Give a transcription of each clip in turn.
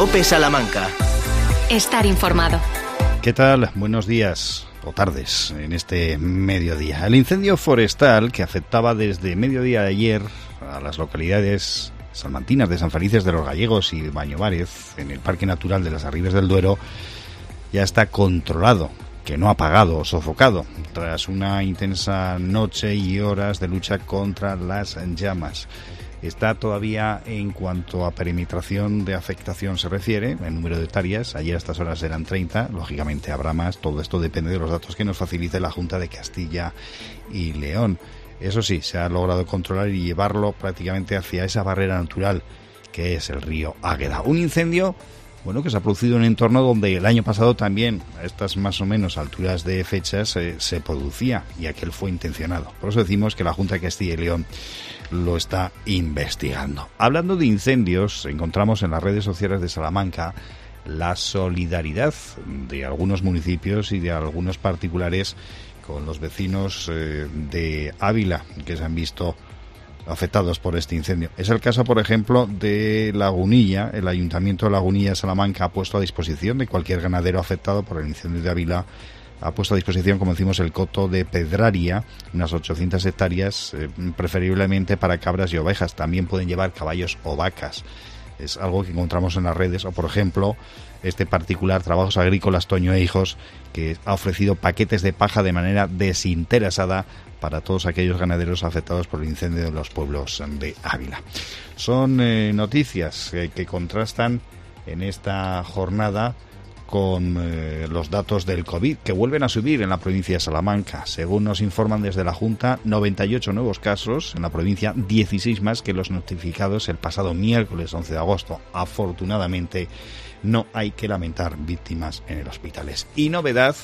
COPE Salamanca. Estar informado. ¿Qué tal? Buenos días o tardes en este mediodía. El incendio forestal que afectaba desde mediodía de ayer a las localidades salmantinas de San Felices de los Gallegos y Bañovárez, en el Parque Natural de las Arribes del Duero, ya está controlado, que no apagado o sofocado, tras una intensa noche y horas de lucha contra las llamas. Está todavía, en cuanto a perimetración de afectación se refiere, el número de hectáreas, ayer a estas horas eran 30, lógicamente habrá más, todo esto depende de los datos que nos facilite la Junta de Castilla y León. Eso sí, se ha logrado controlar y llevarlo prácticamente hacia esa barrera natural que es el río Águeda. Un incendio, bueno, que se ha producido en un entorno donde el año pasado también, a estas más o menos alturas de fechas, se producía, y aquel fue intencionado. Por eso decimos que la Junta de Castilla y León lo está investigando. Hablando de incendios, encontramos en las redes sociales de Salamanca la solidaridad de algunos municipios y de algunos particulares con los vecinos de Ávila, que se han visto afectados por este incendio. Es el caso, por ejemplo, de Lagunilla. El Ayuntamiento de Lagunilla de Salamanca ha puesto a disposición de cualquier ganadero afectado por el incendio de Ávila, ha puesto a disposición, como decimos, el coto de Pedraria, unas 800 hectáreas, preferiblemente para cabras y ovejas. También pueden llevar caballos o vacas. Es algo que encontramos en las redes. O, por ejemplo, este particular, Trabajos Agrícolas Toño e Hijos, que ha ofrecido paquetes de paja de manera desinteresada para todos aquellos ganaderos afectados por el incendio de los pueblos de Ávila. Son noticias que contrastan en esta jornada con los datos del COVID, que vuelven a subir en la provincia de Salamanca. Según nos informan desde la Junta, 98 nuevos casos en la provincia, 16 más que los notificados el pasado miércoles 11 de agosto. Afortunadamente, no hay que lamentar víctimas en el hospitales. Y novedad,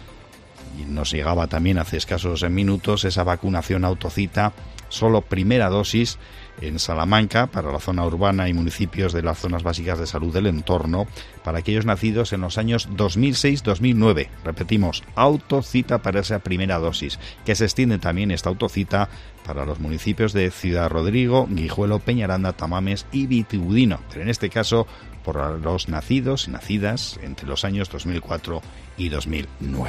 y nos llegaba también hace escasos minutos, esa vacunación autocita, solo primera dosis en Salamanca para la zona urbana y municipios de las zonas básicas de salud del entorno para aquellos nacidos en los años 2006-2009. Repetimos, autocita para esa primera dosis, que se extiende también esta autocita para los municipios de Ciudad Rodrigo, Guijuelo, Peñaranda, Tamames y Vitigudino, pero en este caso por los nacidos y nacidas entre los años 2004 y 2009.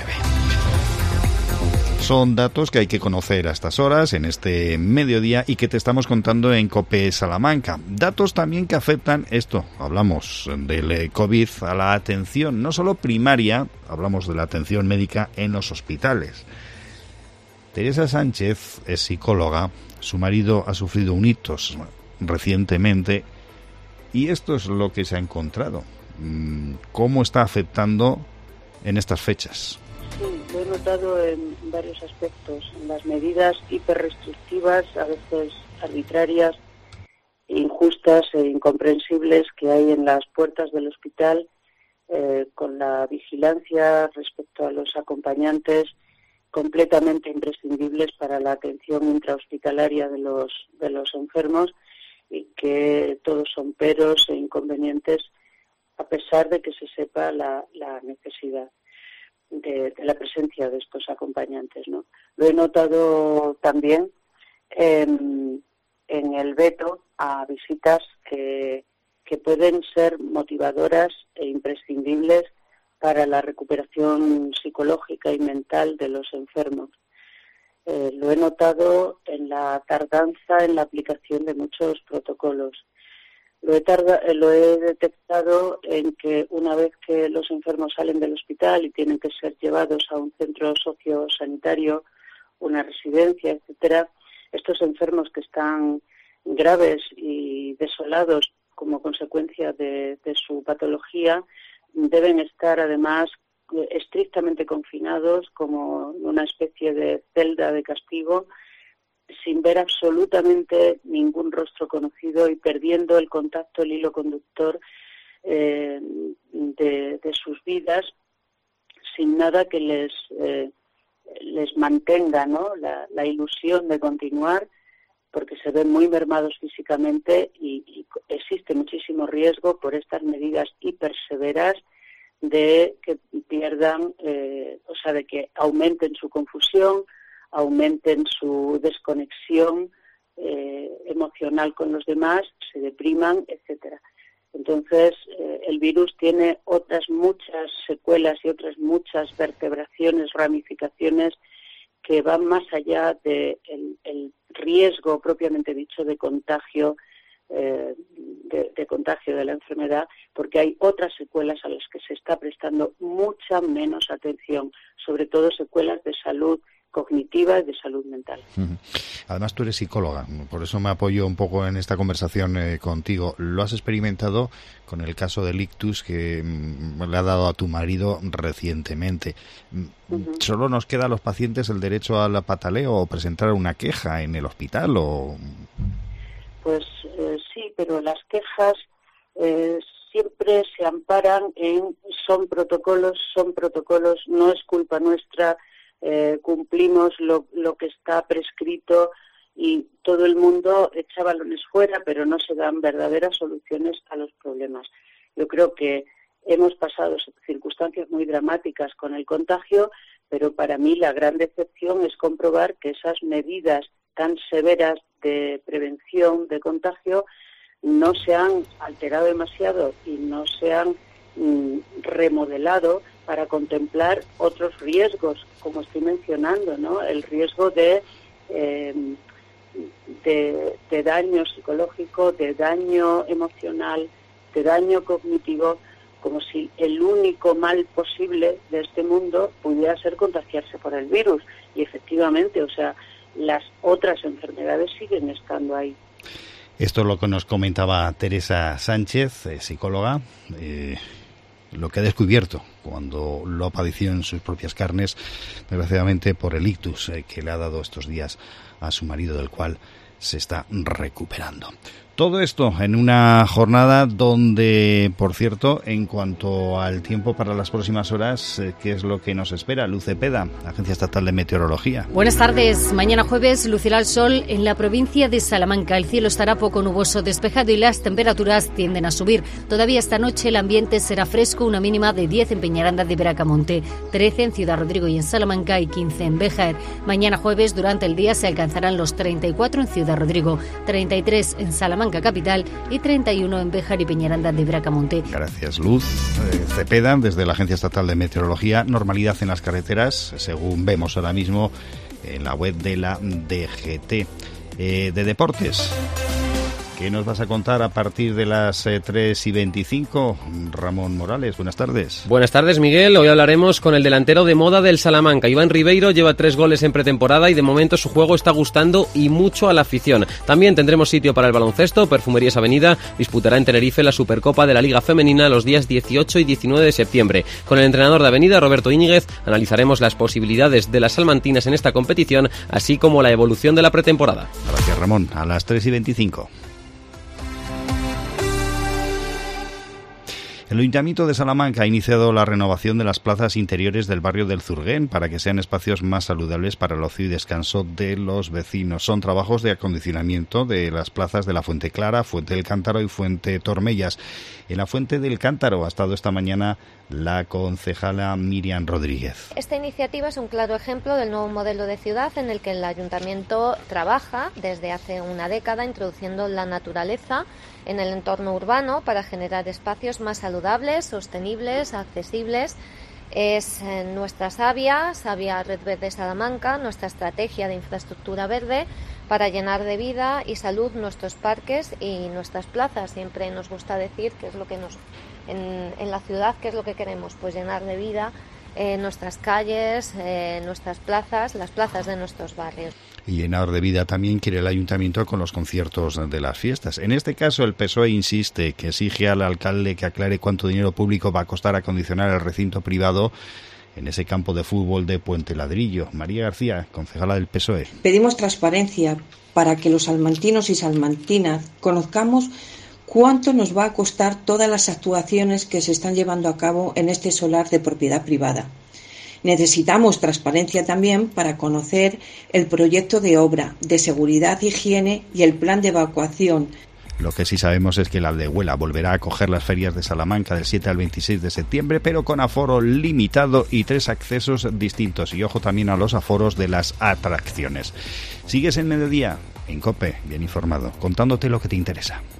Son datos que hay que conocer a estas horas, en este mediodía, y que te estamos contando en COPE Salamanca. Datos también que afectan esto. Hablamos del COVID a la atención, no solo primaria, hablamos de la atención médica en los hospitales. Teresa Sánchez es psicóloga, su marido ha sufrido un ictus recientemente, y esto es lo que se ha encontrado. ¿Cómo está afectando en estas fechas? Sí, lo he notado en varios aspectos, en las medidas hiperrestrictivas, a veces arbitrarias, injustas e incomprensibles que hay en las puertas del hospital, con la vigilancia respecto a los acompañantes completamente imprescindibles para la atención intrahospitalaria de los enfermos, y que todos son peros e inconvenientes a pesar de que se sepa la necesidad de la presencia de estos acompañantes, ¿no? Lo he notado también en el veto a visitas que pueden ser motivadoras e imprescindibles para la recuperación psicológica y mental de los enfermos. Lo he notado en la tardanza en la aplicación de muchos protocolos. Lo he detectado en que una vez que los enfermos salen del hospital y tienen que ser llevados a un centro sociosanitario, una residencia, etcétera, estos enfermos que están graves y desolados como consecuencia de su patología deben estar además estrictamente confinados como una especie de celda de castigo, sin ver absolutamente ningún rostro conocido y perdiendo el contacto, el hilo conductor de sus vidas, sin nada que les mantenga, ¿no?, la ilusión de continuar, porque se ven muy mermados físicamente y existe muchísimo riesgo por estas medidas hiperseveras de que pierdan, de que aumenten su confusión, aumenten su desconexión emocional con los demás, se depriman, etcétera. Entonces, el virus tiene otras muchas secuelas y otras muchas vertebraciones, ramificaciones que van más allá del riesgo propiamente dicho de contagio, de contagio de la enfermedad, porque hay otras secuelas a las que se está prestando mucha menos atención, sobre todo secuelas de salud cognitiva y de salud mental. Además, tú eres psicóloga, por eso me apoyo un poco en esta conversación contigo. Lo has experimentado con el caso del ictus que le ha dado a tu marido recientemente. ¿Solo nos queda a los pacientes el derecho al pataleo o presentar una queja en el hospital? Pues sí, pero las quejas siempre se amparan en son protocolos, no es culpa nuestra, cumplimos lo que está prescrito y todo el mundo echa balones fuera, pero no se dan verdaderas soluciones a los problemas. Yo creo que hemos pasado circunstancias muy dramáticas con el contagio, pero para mí la gran decepción es comprobar que esas medidas tan severas de prevención de contagio no se han alterado demasiado y no se han remodelado para contemplar otros riesgos, como estoy mencionando, ¿no? El riesgo de daño psicológico, de daño emocional, de daño cognitivo, como si el único mal posible de este mundo pudiera ser contagiarse por el virus. Y efectivamente, o sea, las otras enfermedades siguen estando ahí. Esto es lo que nos comentaba Teresa Sánchez, psicóloga, lo que ha descubierto cuando lo padeció en sus propias carnes, desgraciadamente por el ictus que le ha dado estos días a su marido, del cual se está recuperando. Todo esto en una jornada donde, por cierto, en cuanto al tiempo para las próximas horas, ¿qué es lo que nos espera? Luz Cepeda, Agencia Estatal de Meteorología. Buenas tardes. Mañana jueves lucirá el sol en la provincia de Salamanca. El cielo estará poco nuboso, despejado y las temperaturas tienden a subir. Todavía esta noche el ambiente será fresco, una mínima de 10 en Peñaranda de Bracamonte, 13 en Ciudad Rodrigo y en Salamanca y 15 en Béjar. Mañana jueves durante el día se alcanzarán los 34 en Ciudad Rodrigo, 33 en Salamanca capital y 31 en Béjar y Peñaranda de Bracamonte. Gracias, Luz. Cepeda, desde la Agencia Estatal de Meteorología. Normalidad en las carreteras, según vemos ahora mismo en la web de la DGT. De deportes, ¿qué nos vas a contar a partir de las 3:25? Ramón Morales, buenas tardes. Buenas tardes, Miguel. Hoy hablaremos con el delantero de moda del Salamanca. Iván Ribeiro lleva 3 goles en pretemporada y de momento su juego está gustando y mucho a la afición. También tendremos sitio para el baloncesto. Perfumerías Avenida disputará en Tenerife la Supercopa de la Liga Femenina los días 18 y 19 de septiembre. Con el entrenador de Avenida, Roberto Íñiguez, analizaremos las posibilidades de las salmantinas en esta competición, así como la evolución de la pretemporada. Gracias, Ramón. A las 3:25. El Ayuntamiento de Salamanca ha iniciado la renovación de las plazas interiores del barrio del Zurguén para que sean espacios más saludables para el ocio y descanso de los vecinos. Son trabajos de acondicionamiento de las plazas de la Fuente Clara, Fuente del Cántaro y Fuente Tormellas. En la Fuente del Cántaro ha estado esta mañana la concejala Miriam Rodríguez. Esta iniciativa es un claro ejemplo del nuevo modelo de ciudad en el que el Ayuntamiento trabaja desde hace una década introduciendo la naturaleza en el entorno urbano para generar espacios más saludables, sostenibles, accesibles. Es nuestra Savia Red Verde Salamanca, nuestra estrategia de infraestructura verde para llenar de vida y salud nuestros parques y nuestras plazas. Siempre nos gusta decir que es lo que en la ciudad, qué es lo que queremos, pues llenar de vida nuestras calles, nuestras plazas, las plazas de nuestros barrios. Y llenador de vida también quiere el Ayuntamiento con los conciertos de las fiestas. En este caso, el PSOE insiste que exige al alcalde que aclare cuánto dinero público va a costar acondicionar el recinto privado en ese campo de fútbol de Puente Ladrillo. María García, concejala del PSOE. Pedimos transparencia para que los salmantinos y salmantinas conozcamos cuánto nos va a costar todas las actuaciones que se están llevando a cabo en este solar de propiedad privada. Necesitamos transparencia también para conocer el proyecto de obra, de seguridad, higiene y el plan de evacuación. Lo que sí sabemos es que la Aldehuela volverá a acoger las ferias de Salamanca del 7 al 26 de septiembre, pero con aforo limitado y 3 accesos distintos. Y ojo también a los aforos de las atracciones. Sigues en Mediodía, en COPE, bien informado, contándote lo que te interesa.